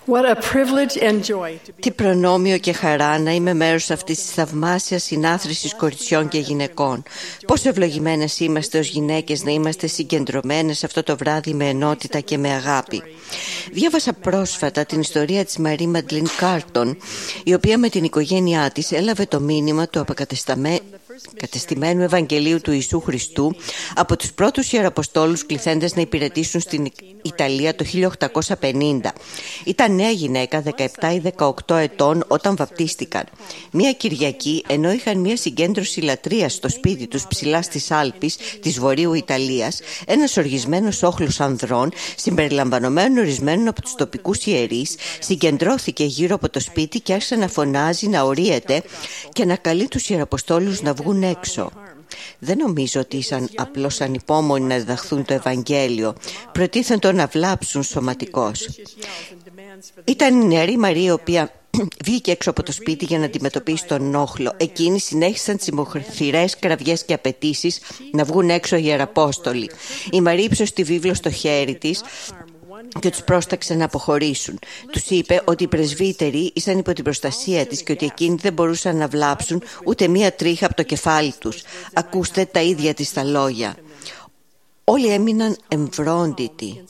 What a privilege and joy to be... Τι προνόμιο και χαρά να είμαι μέρος αυτής της θαυμάσιας συνάθρησης κοριτσιών και γυναικών. Πόσο ευλογημένες είμαστε ως γυναίκες να είμαστε συγκεντρωμένες αυτό το βράδυ με ενότητα και με αγάπη. Διάβασα πρόσφατα την ιστορία της Μαρή Μαντλίν Κάρτον, η οποία με την οικογένειά της έλαβε το μήνυμα του αποκατεστημένου Ευαγγελίου του Ιησού Χριστού από τους πρώτους ιεραποστόλους κληθέντες να υπηρετήσουν στην Ιταλία το 1850. Ήταν νέα γυναίκα 17 ή 18 ετών όταν βαπτίστηκαν. Μία Κυριακή, ενώ είχαν μία συγκέντρωση λατρείας στο σπίτι τους ψηλά στις Άλπεις της Βορείου Ιταλίας, ένας οργισμένος όχλος ανδρών, συμπεριλαμβανομένων ορισμένων από τους τοπικούς ιερείς, συγκεντρώθηκε γύρω από το σπίτι και άρχισε να φωνάζει, να ορίεται και να καλεί τους ιεραποστόλους να βγουν έξω. Δεν νομίζω ότι ήσαν απλώς ανυπόμονοι να διδαχθούν το Ευαγγέλιο. Προτίθεντο να βλάψουν σωματικώς. Ήταν η νεαρή Μαρία, η οποία βγήκε έξω από το σπίτι για να αντιμετωπίσει τον όχλο. Εκείνοι συνέχισαν τις μοχθηρές κραυγές και απαιτήσεις να βγουν έξω οι ιεραπόστολοι. Η Μαρία ύψωσε τη βίβλο στο χέρι της και τους πρόσταξε να αποχωρήσουν. Τους είπε ότι οι πρεσβύτεροι ήσαν υπό την προστασία της και ότι εκείνοι δεν μπορούσαν να βλάψουν ούτε μία τρίχα από το κεφάλι τους. Ακούστε τα ίδια της τα λόγια. Όλοι έμειναν εμβρόντιτοι.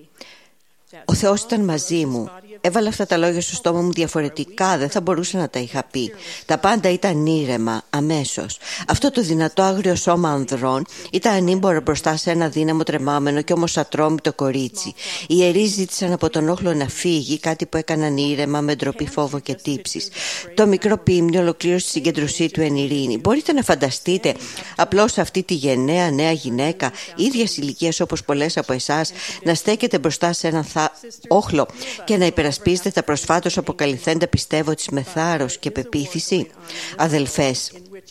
Ο Θεός ήταν μαζί μου. Έβαλα αυτά τα λόγια στο στόμα μου διαφορετικά, δεν θα μπορούσα να τα είχα πει. Τα πάντα ήταν ήρεμα, αμέσως. Αυτό το δυνατό άγριο σώμα ανδρών ήταν ανήμπορο μπροστά σε ένα δύναμο τρεμάμενο και όμως ατρόμητο κορίτσι. Οι ιερείς ζήτησαν από τον όχλο να φύγει, κάτι που έκαναν ήρεμα με ντροπή, φόβο και τύψεις. Το μικρό ποίμνιο ολοκλήρωσε τη συγκέντρωσή του εν ειρήνη. Μπορείτε να φανταστείτε απλώς αυτή τη γενναία νέα γυναίκα, ίδιας ηλικίας όπως πολλές από εσάς, να στέκεται μπροστά σε έναν όχλο και να υπερασπίζετε τα προσφάτως αποκαλυφθέντα πιστεύω της με θάρρος και πεποίθηση. Αδελφές,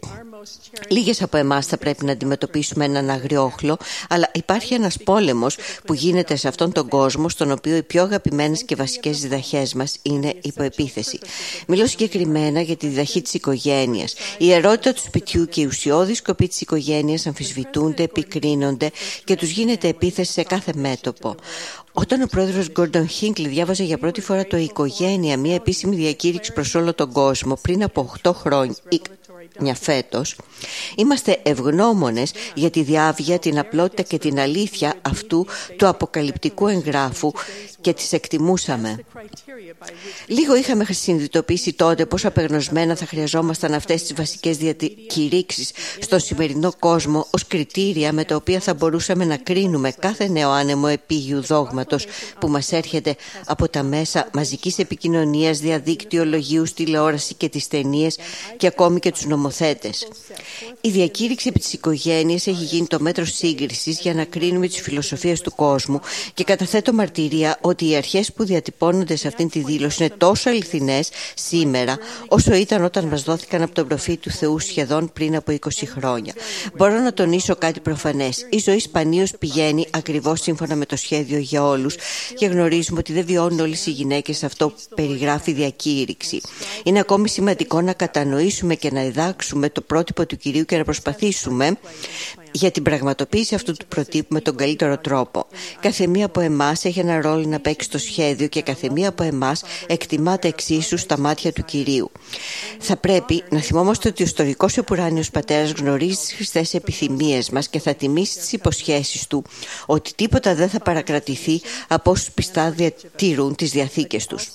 λίγες από εμάς θα πρέπει να αντιμετωπίσουμε έναν αγριόχλο, αλλά υπάρχει ένας πόλεμος που γίνεται σε αυτόν τον κόσμο, στον οποίο οι πιο αγαπημένες και βασικές διδαχές μας είναι υπό επίθεση. Μιλώ συγκεκριμένα για τη διδαχή της οικογένειας. Η ιερότητα του σπιτιού και οι ουσιώδεις σκοποί της οικογένειας αμφισβητούνται, επικρίνονται και τους γίνεται επίθεση σε κάθε μέτωπο. Όταν ο πρόεδρος Γκόρντον Χίνκλι διάβαζε για πρώτη φορά το «Οικογένεια», μια επίσημη διακήρυξη προς όλο τον κόσμο πριν από 8 χρόνια φέτος, είμαστε ευγνώμονες για τη διάβγεια, την απλότητα και την αλήθεια αυτού του αποκαλυπτικού εγγράφου και τις εκτιμούσαμε. Λίγο είχαμε συνειδητοποιήσει τότε πόσο απεγνωσμένα θα χρειαζόμασταν αυτές τις βασικές διακηρύξεις στον σημερινό κόσμο ως κριτήρια με τα οποία θα μπορούσαμε να κρίνουμε κάθε νέο άνεμο επίγειου δόγματος που μας έρχεται από τα μέσα μαζικής επικοινωνίας, διαδίκτυο, λογίους, τηλεόραση και τις ταινίες και ακόμη και τους νομοθέτες. Η διακήρυξη επί της οικογένειας έχει γίνει το μέτρο σύγκρισης για να κρίνουμε τις φιλοσοφίες του κόσμου και καταθέτω μαρτυρία ότι οι αρχές που διατυπώνονται σε αυτήν τη δήλωση είναι τόσο αληθινές σήμερα όσο ήταν όταν μας δόθηκαν από τον προφήτη του Θεού σχεδόν πριν από 20 χρόνια. Μπορώ να τονίσω κάτι προφανές. Η ζωή σπανίως πηγαίνει ακριβώς σύμφωνα με το σχέδιο για όλους και γνωρίζουμε ότι δεν βιώνουν όλες οι γυναίκες αυτό που περιγράφει η διακήρυξη. Είναι ακόμη σημαντικό να κατανοήσουμε και να διδάξουμε το πρότυπο του Κυρίου και να προσπαθήσουμε για την πραγματοποίηση αυτού του προτύπου με τον καλύτερο τρόπο. Καθεμία από εμάς έχει ένα ρόλο να παίξει στο σχέδιο και καθεμία από εμάς εκτιμάται εξίσου στα μάτια του Κυρίου. Θα πρέπει να θυμόμαστε ότι ο ιστορικός επουράνιος πατέρας γνωρίζει τις χρηστές επιθυμίες μας και θα τιμήσει τις υποσχέσεις του ότι τίποτα δεν θα παρακρατηθεί από όσους πιστά διατηρούν τις διαθήκες τους.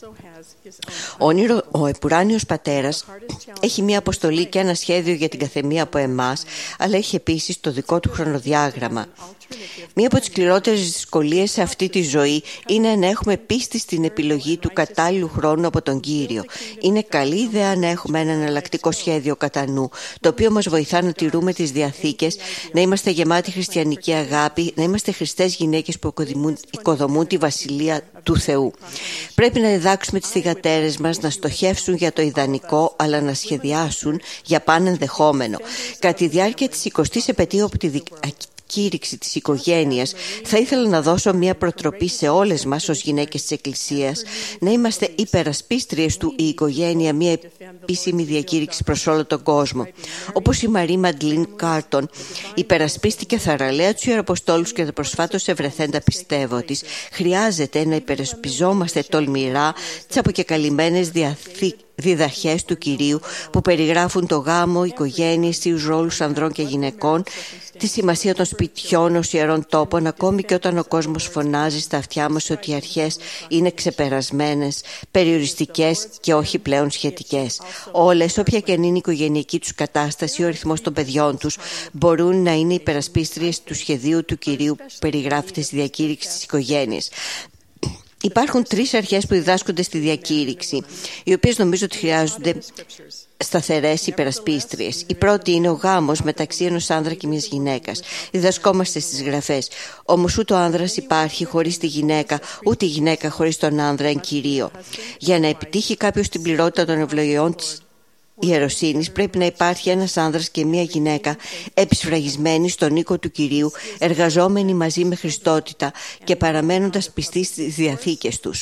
Ο επουράνιος πατέρας έχει μία αποστολή και ένα σχέδιο για την καθεμία από εμάς, αλλά έχει επίσης το δικό του χρονοδιάγραμμα. Μία από τις σκληρότερες δυσκολίες σε αυτή τη ζωή είναι να έχουμε πίστη στην επιλογή του κατάλληλου χρόνου από τον Κύριο. Είναι καλή ιδέα να έχουμε ένα εναλλακτικό σχέδιο κατά νου, το οποίο μας βοηθά να τηρούμε τις διαθήκες, να είμαστε γεμάτοι χριστιανική αγάπη, να είμαστε χριστές γυναίκες που οικοδομούν τη βασιλεία του Θεού. Πρέπει να διδάξουμε τις θυγατέρες μας να στοχεύσουν για το ιδανικό, αλλά να σχεδιάσουν για πάνε ενδεχόμενο. Κατά τη διάρκεια της 20ης επετείου από τη κήρυξη της οικογένειας, θα ήθελα να δώσω μια προτροπή σε όλες μας ως γυναίκες της Εκκλησίας, να είμαστε υπερασπίστριες του η οικογένεια, μια επίσημη διακήρυξη προς όλο τον κόσμο. Όπως η Μαρή Μαντλίν Κάρτον υπερασπίστηκε θαραλέα τους Ιεραποστόλους και τα προσφάτως ευρεθέντα πιστεύω της, χρειάζεται να υπερασπιζόμαστε τολμηρά τις αποκεκαλυμμένες διδαχές του Κυρίου που περιγράφουν το γάμο, οικογένειες, τους ρόλους ανδρών και γυναικών, τη σημασία των σπιτιών ως ιερών τόπων, ακόμη και όταν ο κόσμος φωνάζει στα αυτιά μας ότι οι αρχές είναι ξεπερασμένες, περιοριστικές και όχι πλέον σχετικές. Όλες, όποια και αν είναι η οικογενειακή τους κατάσταση, ο αριθμός των παιδιών τους, μπορούν να είναι υπερασπίστριες του σχεδίου του Κυρίου που περιγράφεται στη διακήρυξη της οικογένειας. Υπάρχουν 3 αρχές που διδάσκονται στη διακήρυξη, οι οποίες νομίζω ότι χρειάζονται σταθερές υπερασπίστριες. Η πρώτη είναι ο γάμος μεταξύ ενός άνδρα και μιας γυναίκας. Διδασκόμαστε στις γραφές. Όμως ούτε ο άνδρας υπάρχει χωρίς τη γυναίκα, ούτε η γυναίκα χωρίς τον άνδρα εν κυρίω. Για να επιτύχει κάποιος την πληρότητα των ευλογιών της ιεροσύνης, πρέπει να υπάρχει ένας άνδρας και μία γυναίκα επισφραγισμένοι στον οίκο του Κυρίου, εργαζόμενοι μαζί με Χριστότητα και παραμένοντας πιστοί στις διαθήκες τους.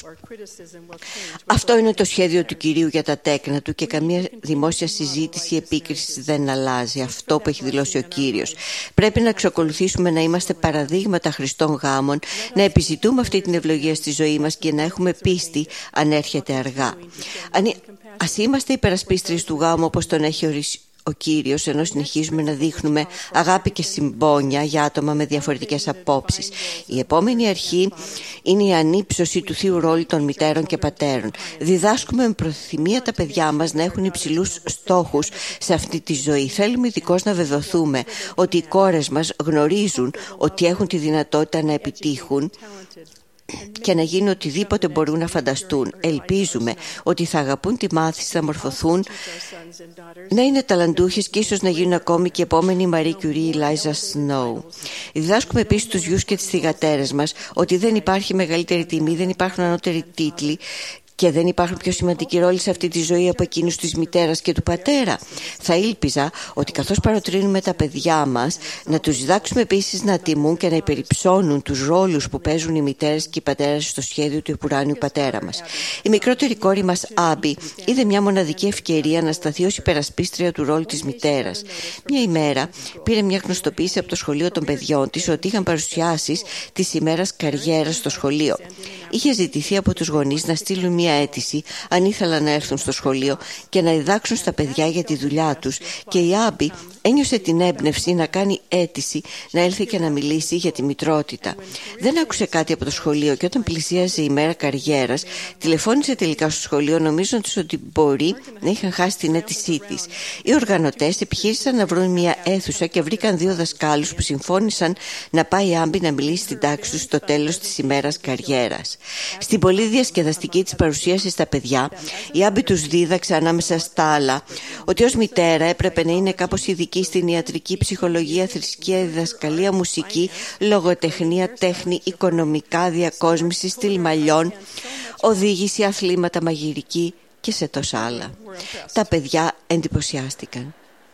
Αυτό είναι το σχέδιο του Κυρίου για τα τέκνα του και καμία δημόσια συζήτηση ή επίκριση δεν αλλάζει αυτό που έχει δηλώσει ο Κύριος. Πρέπει να εξακολουθήσουμε να είμαστε παραδείγματα Χριστών γάμων, να επιζητούμε αυτή την ευλογία στη ζωή μας και να έχουμε πίστη αν έρχεται αργά. Ας είμαστε υπερασπίστριες του γάμου όπως τον έχει ορίσει ο Κύριος, ενώ συνεχίζουμε να δείχνουμε αγάπη και συμπόνια για άτομα με διαφορετικές απόψεις. Η επόμενη αρχή είναι η ανύψωση του θείου ρόλου των μητέρων και πατέρων. Διδάσκουμε με προθυμία τα παιδιά μας να έχουν υψηλούς στόχους σε αυτή τη ζωή. Θέλουμε ειδικώς να βεβαιωθούμε ότι οι κόρες μας γνωρίζουν ότι έχουν τη δυνατότητα να επιτύχουν και να γίνουν οτιδήποτε μπορούν να φανταστούν. Ελπίζουμε ότι θα αγαπούν τη μάθηση, θα μορφωθούν, να είναι ταλαντούχες και ίσως να γίνουν ακόμη και η επόμενη Marie Curie ή Eliza Snow. Διδάσκουμε επίσης τους γιους και τις θυγατέρες μας ότι δεν υπάρχει μεγαλύτερη τιμή, δεν υπάρχουν ανώτεροι τίτλοι και δεν υπάρχουν πιο σημαντικοί ρόλοι σε αυτή τη ζωή από εκείνους της μητέρας και του πατέρα. Θα ήλπιζα ότι καθώς παροτρύνουμε τα παιδιά μας, να τους διδάξουμε επίσης να τιμούν και να υπερυψώνουν τους ρόλους που παίζουν οι μητέρες και οι πατέρες στο σχέδιο του επουράνιου πατέρα μας. Η μικρότερη κόρη μας, Άμπη, είδε μια μοναδική ευκαιρία να σταθεί ως υπερασπίστρια του ρόλου της μητέρας. Μια ημέρα πήρε μια γνωστοποίηση από το σχολείο των παιδιών της ότι είχαν παρουσιάσεις της ημέρας καριέρας στο σχολείο. Είχε ζητηθεί από τους γονείς να στείλουν μια αίτηση αν ήθελαν να έρθουν στο σχολείο και να διδάξουν στα παιδιά για τη δουλειά τους, και η Άμπη ένιωσε την έμπνευση να κάνει αίτηση να έλθει και να μιλήσει για τη μητρότητα. Δεν άκουσε κάτι από το σχολείο και όταν πλησίαζε η μέρα καριέρας, τηλεφώνησε τελικά στο σχολείο νομίζοντας ότι μπορεί να είχαν χάσει την αίτησή της. Οι οργανωτές επιχείρησαν να βρουν μια αίθουσα και βρήκαν 2 δασκάλους που συμφώνησαν να πάει η Άμπη να μιλήσει στην τάξη τους στο τέλος της ημέρας καριέρας. Στην πολύ διασκεδαστική της παρουσίαση στα παιδιά, η Άμπη τους δίδαξε ανάμεσα στα άλλα ότι ως μητέρα έπρεπε να είναι κάπως ειδική στην ιατρική, ψυχολογία, θρησκεία, διδασκαλία, μουσική, λογοτεχνία, τέχνη, οικονομικά, διακόσμηση, στυλ μαλλιών, οδήγηση, αθλήματα, μαγειρική και σε τόσα άλλα. Τα παιδιά εντυπωσιάστηκαν.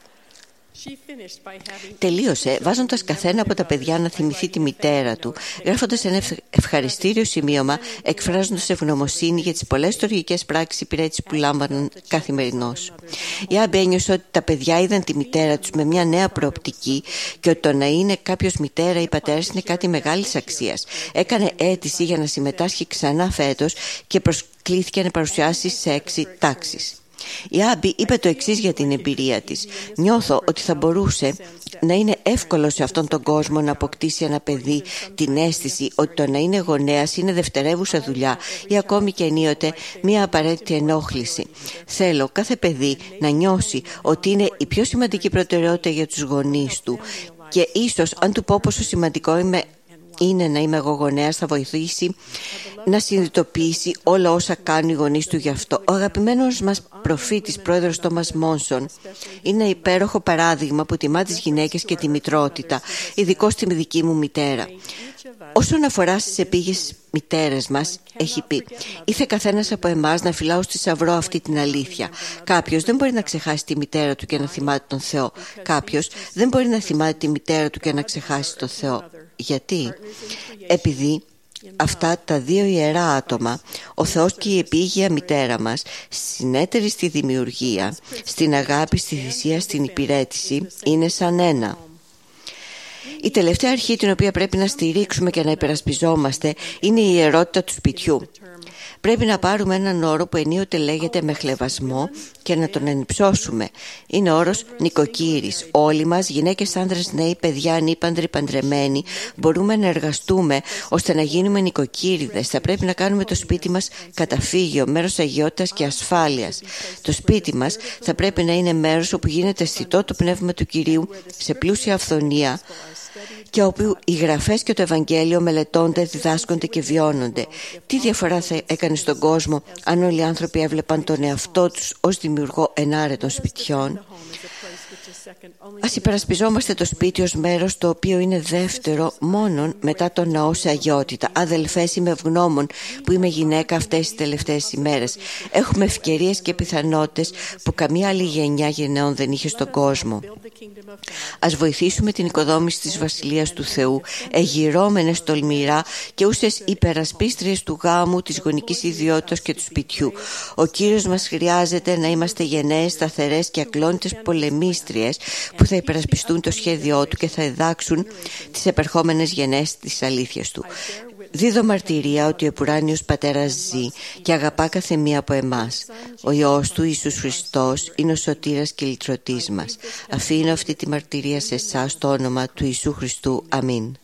Τελείωσε βάζοντας καθένα από τα παιδιά να θυμηθεί τη μητέρα του, γράφοντας ένα ευχαριστήριο σημείωμα, εκφράζοντας ευγνωμοσύνη για τις πολλές στοργικές πράξεις υπηρέτησης που λάμβαναν καθημερινώς. Η Άμπη ένιωσε ότι τα παιδιά είδαν τη μητέρα τους με μια νέα προοπτική και ότι το να είναι κάποιος μητέρα ή πατέρας είναι κάτι μεγάλης αξίας. Έκανε αίτηση για να συμμετάσχει ξανά φέτος και προσκλήθηκε να παρουσιάσει σε 6 τάξεις. Η Άμπη είπε το εξής για την εμπειρία της: «Νιώθω ότι θα μπορούσε να είναι εύκολο σε αυτόν τον κόσμο να αποκτήσει ένα παιδί την αίσθηση ότι το να είναι γονέας είναι δευτερεύουσα δουλειά ή ακόμη και ενίοτε μία απαραίτητη ενόχληση. Θέλω κάθε παιδί να νιώσει ότι είναι η πιο σημαντική προτεραιότητα για τους γονείς του και ίσως αν του πω πόσο σημαντικό είναι να είμαι εγώ γονέας, θα βοηθήσει να συνειδητοποιήσει όλα όσα κάνουν οι γονείς του γι' αυτό». Ο αγαπημένος μας προφήτης, πρόεδρος Τόμας Μόνσον, είναι υπέροχο παράδειγμα που τιμά τις γυναίκες και τη μητρότητα, ειδικώς τη δική μου μητέρα. Όσον αφορά στις επίγειες μητέρες μας, έχει πει: «Ήθε καθένας από εμάς να φυλάω στη σταυρό αυτή την αλήθεια. Κάποιος δεν μπορεί να ξεχάσει τη μητέρα του και να θυμάται τον Θεό. Κάποιος δεν μπορεί να θυμάται τη μητέρα του και να ξεχάσει τον Θεό». Γιατί? Επειδή αυτά τα δύο ιερά άτομα, ο Θεός και η επίγεια μητέρα μας, συνέτεροι στη δημιουργία, στην αγάπη, στη θυσία, στην υπηρέτηση, είναι σαν ένα. Η τελευταία αρχή την οποία πρέπει να στηρίξουμε και να υπερασπιζόμαστε είναι η ιερότητα του σπιτιού. Πρέπει να πάρουμε έναν όρο που ενίοτε λέγεται με χλευασμό και να τον ενυψώσουμε. Είναι ο όρος νοικοκύρης. Όλοι μας, γυναίκες, άνδρες, νέοι, παιδιά, ανήπαντροι, παντρεμένοι, μπορούμε να εργαστούμε ώστε να γίνουμε νοικοκύριδες. Θα πρέπει να κάνουμε το σπίτι μας καταφύγιο, μέρος αγιότητας και ασφάλειας. Το σπίτι μας θα πρέπει να είναι μέρος όπου γίνεται αισθητό το πνεύμα του Κυρίου σε πλούσια αυθονία και όπου οι γραφές και το Ευαγγέλιο μελετώνται, διδάσκονται και βιώνονται. Τι διαφορά θα έκανε στον κόσμο αν όλοι οι άνθρωποι έβλεπαν τον εαυτό τους ως δημιουργό ενάρετων σπιτιών? Ας υπερασπιζόμαστε το σπίτι ως μέρος το οποίο είναι δεύτερο μόνον μετά τον ναό σε αγιότητα. Αδελφές, είμαι ευγνώμων που είμαι γυναίκα αυτές τις τελευταίες ημέρες. Έχουμε ευκαιρίες και πιθανότητες που καμία άλλη γενιά γενναίων δεν είχε στον κόσμο. Ας βοηθήσουμε την οικοδόμηση της Βασιλείας του Θεού, εγειρώμενες τολμηρά και ούσες υπερασπίστριες του γάμου, της γονικής ιδιότητας και του σπιτιού. Ο Κύριος μας χρειάζεται να είμαστε γενναίες, σταθερές και ακλόνητες πολεμίστριες που θα υπερασπιστούν το σχέδιό του και θα διδάξουν τις επερχόμενες γενναίες της αλήθειας του. Δίδω μαρτυρία ότι ο επουράνιος Πατέρας ζει και αγαπά κάθε μία από εμάς. Ο Υιός του, Ιησούς Χριστός, είναι ο σωτήρας και λυτρωτής μας. Αφήνω αυτή τη μαρτυρία σε εσάς στο όνομα του Ιησού Χριστού. Αμήν.